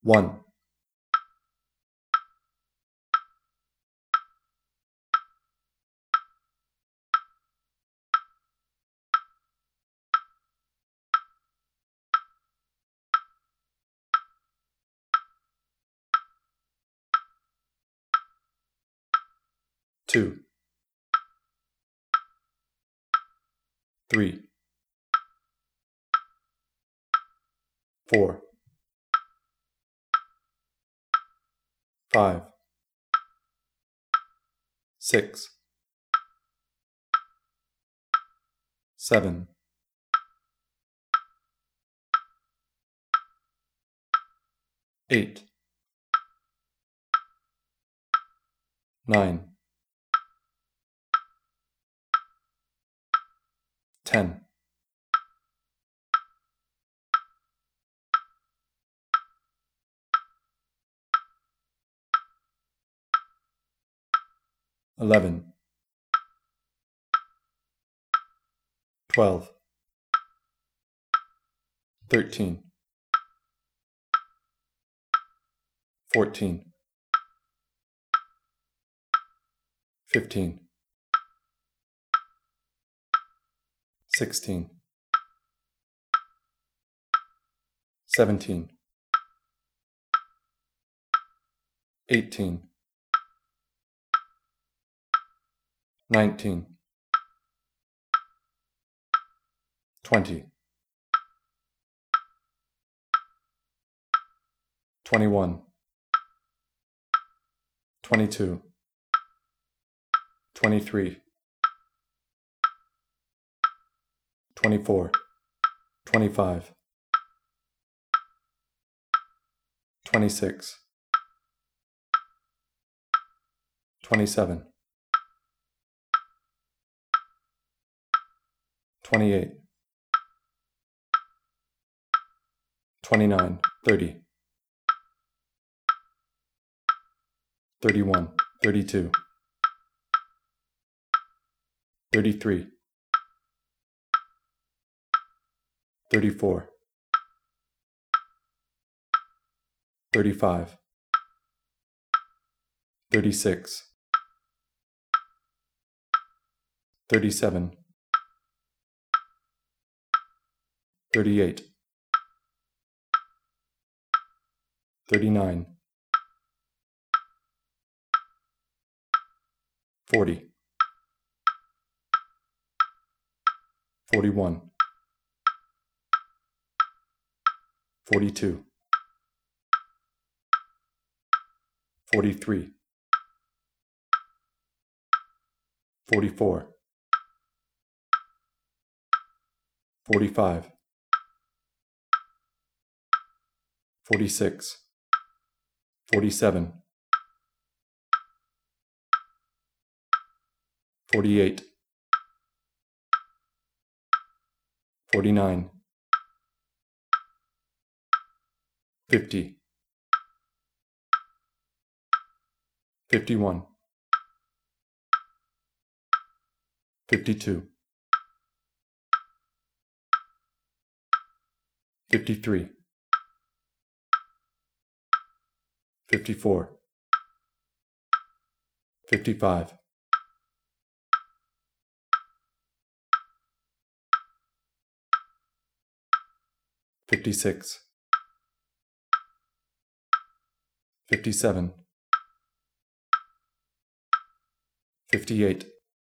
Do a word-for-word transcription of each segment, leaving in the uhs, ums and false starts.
one, two, three, four, five, six, seven, eight, nine, ten, eleven, twelve, thirteen, fourteen, fifteen, sixteen, seventeen, eighteen, nineteen, twenty, twenty-one, twenty-two, twenty-three, twenty-four, twenty-five, twenty-six, twenty-seven, twenty-eight, twenty-nine, thirty, thirty-one, thirty-two, thirty-three, thirty-four, thirty-five, thirty-six, thirty-seven, thirty-eight, thirty-nine, forty, forty-one, forty-two, forty-three, forty-four, forty-five, forty-six, forty-seven, forty-eight, forty-nine, fifty, fifty-one, fifty-two, fifty-three, fifty-four, fifty-five, fifty-six, fifty-seven, fifty-eight,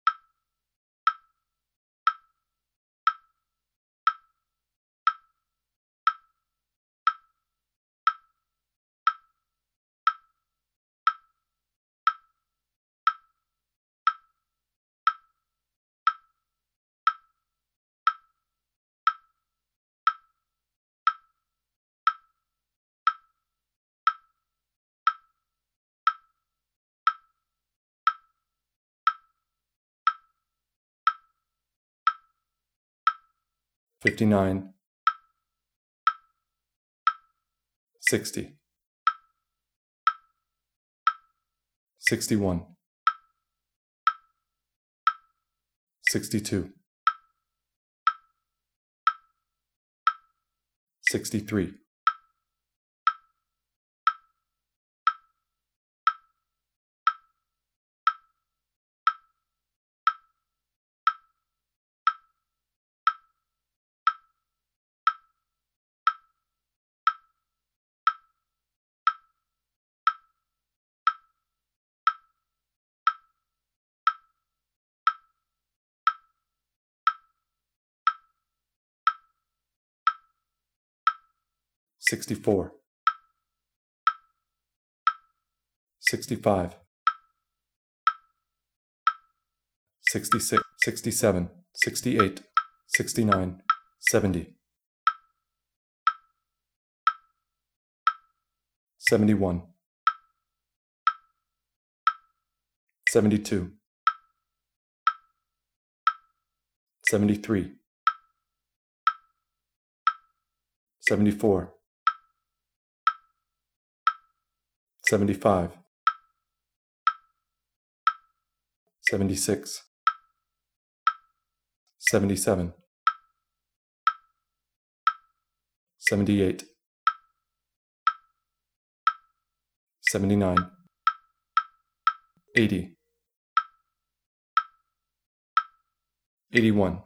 fifty-nine, sixty, sixty-one, sixty-two, sixty-three, sixty-four, sixty-five, sixty-six, sixty-seven, sixty-eight, sixty-nine, seventy, seventy-one, seventy-two, seventy-three, seventy-four, seventy-five, seventy-six, seventy-seven, seventy-eight, seventy-nine, eighty, eighty-one,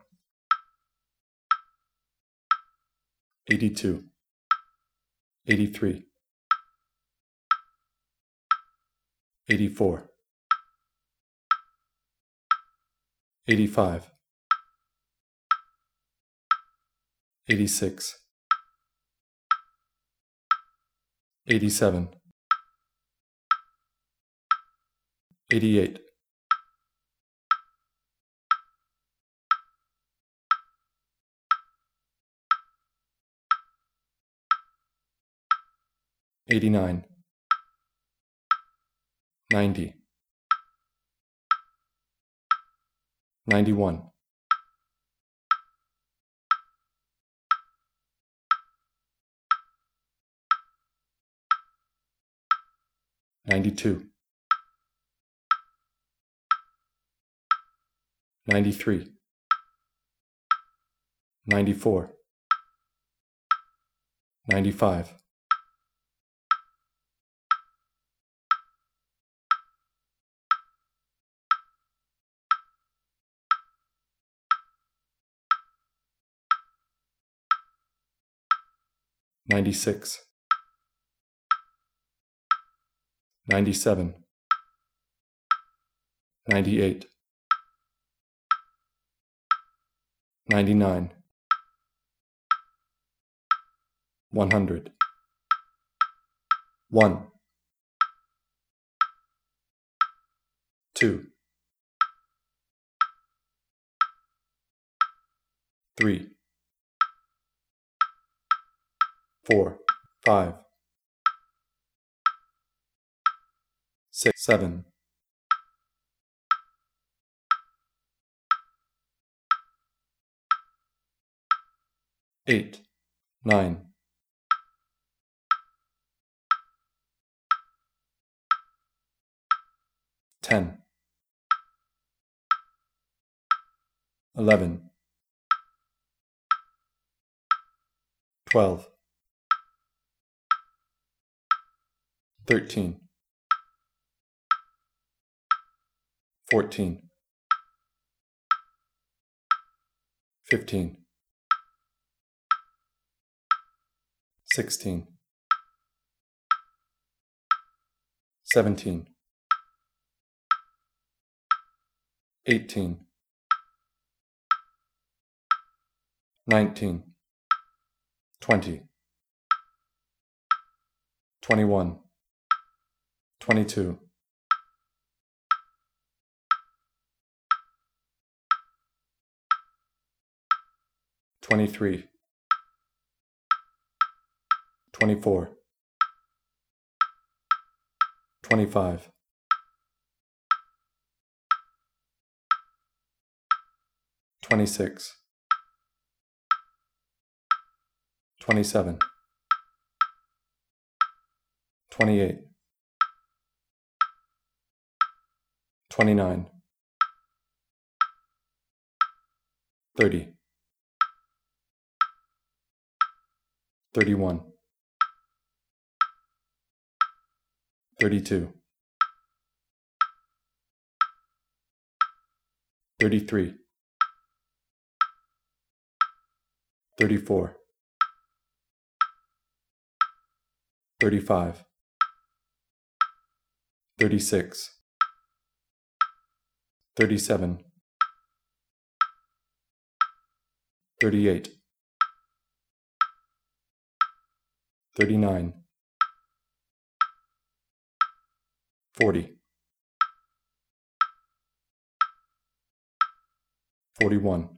eighty-two, eighty-three, eighty-four, eighty-five, eighty-six, eighty-seven, eighty-eight, eighty-nine, ninety, ninety-one, ninety-two, ninety-three, ninety-four, ninety-five, ninety-six, ninety-seven, ninety-eight, ninety-nine, one hundred, one, two, three, four, five, six, seven, eight, nine, ten, eleven, twelve, thirteen, fourteen, fifteen, sixteen, seventeen, eighteen, nineteen, twenty, twenty-one, twenty-two, twenty-three, twenty-four, twenty-five, twenty-six, twenty-seven, twenty-eight, twenty-nine, thirty, thirty-one, thirty-two, thirty-three, thirty-four, thirty-five, thirty-six, thirty-seven, thirty-eight, thirty-nine, forty, forty-one,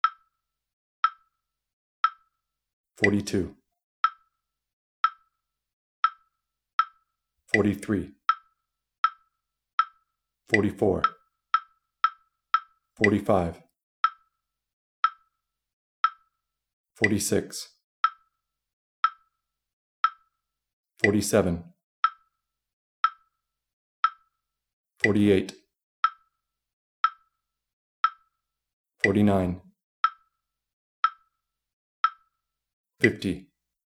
forty-two, forty-three, forty-four, forty-five, forty-six, forty-seven, forty-eight, forty-nine, fifty,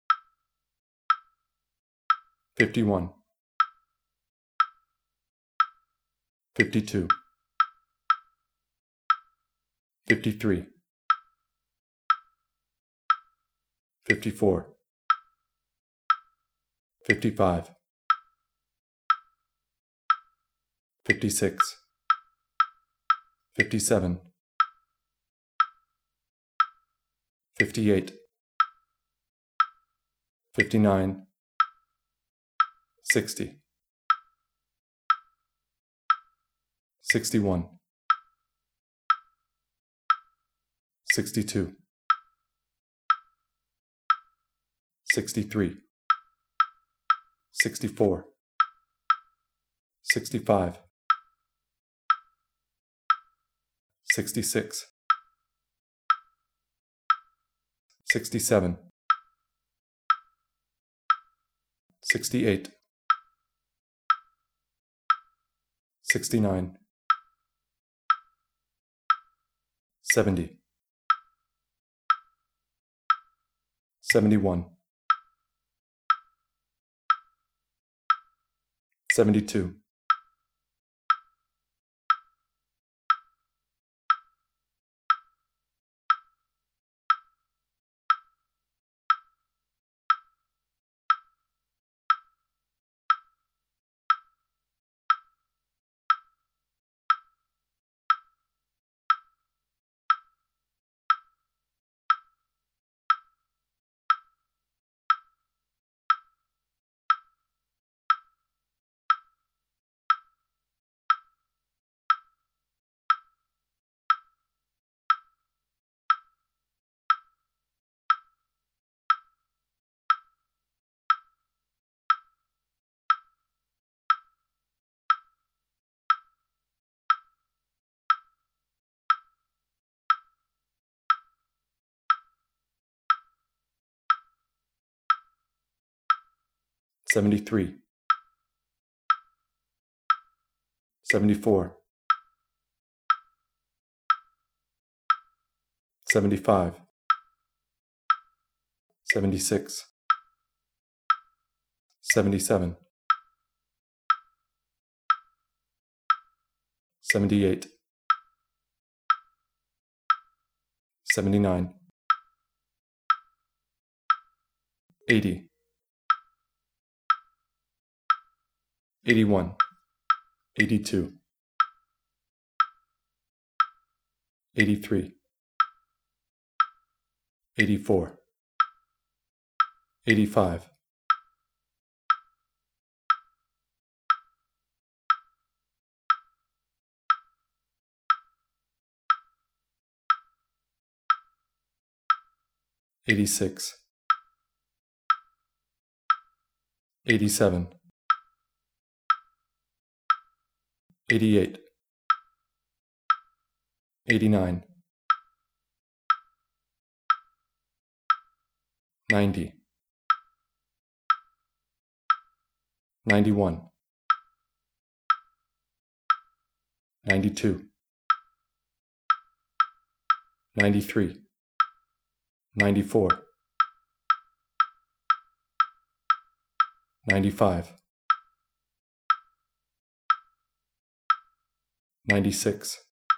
fifty-one, fifty-two, fifty-three, fifty-four, fifty-five, fifty-six, fifty-seven, fifty-eight, fifty-nine, sixty, sixty-one, sixty-two, sixty-three, sixty-four, sixty-five, sixty-six, sixty-seven, sixty-eight, sixty-nine, seventy, seventy-one, seventy-two, seventy-three, seventy-four, seventy-five, seventy-six, seventy-seven, seventy-eight, seventy-nine, eighty, eighty-one, eighty-two, eighty-three, eighty-four, eighty-five, eighty-six, eighty-seven, eighty-eight, eighty-nine, ninety, ninety-one, ninety-two, ninety-three, ninety-four, ninety-five, ninety-six,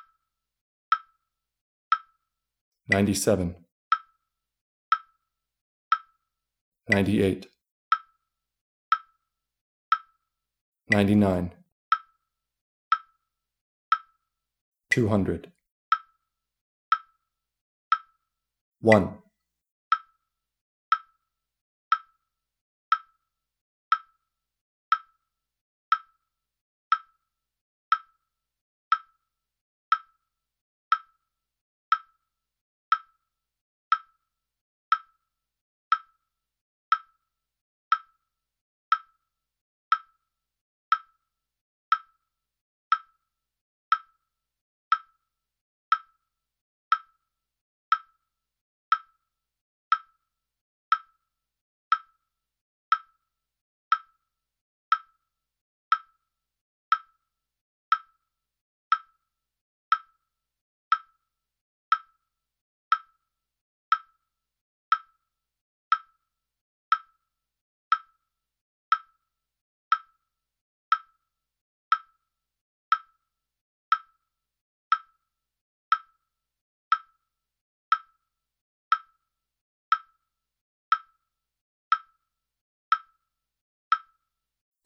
ninety-seven, ninety-eight, ninety-nine, two hundred, one,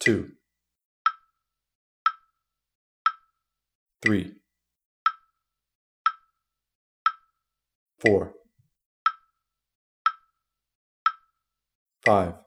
two, three, four, five,